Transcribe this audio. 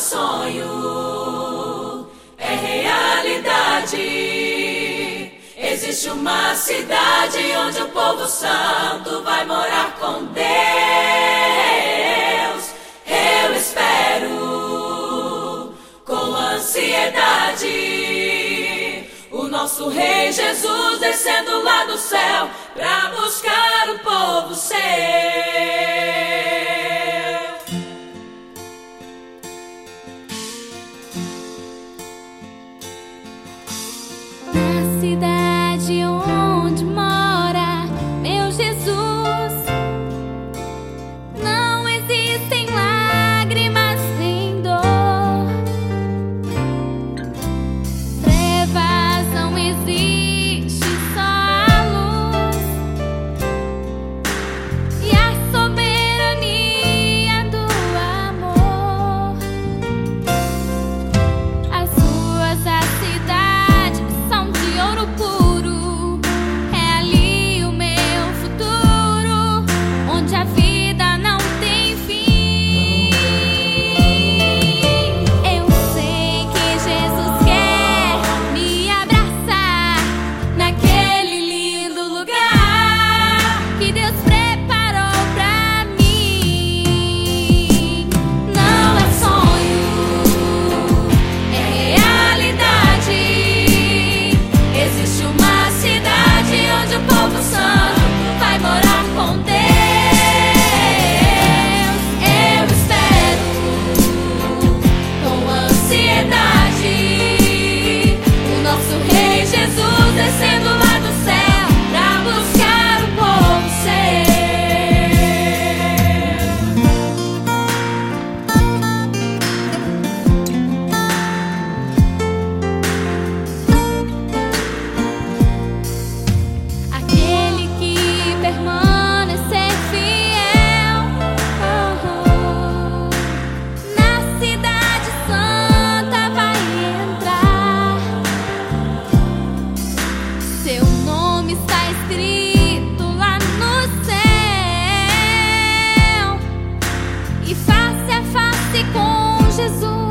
sonho, é realidade. Existe uma cidade onde o povo santo vai morar com Deus. Eu espero com ansiedade o nosso Rei Jesus descendo lá do céu pra buscar o povo seu. Na cidade onde mora meu Jesus, não existem lágrimas nem dor. Trevas não existe, só a luz e a soberania do amor. As ruas da cidade são de ouro puro, é ali o meu futuro, onde a vida não tem fim. Eu sei que Jesus quer me abraçar naquele lindo lugar que Deus preparou pra mim. Não é sonho, é realidade. Existe uma cidade onde o povo santo vai morar com Deus. Eu espero com ansiedade o nosso Rei Jesus descendo lá do céu pra buscar o povo seu. Aquele que permanecer fiel, na cidade santa vai entrar. Seu nome está escrito lá no céu, e face a face com Jesus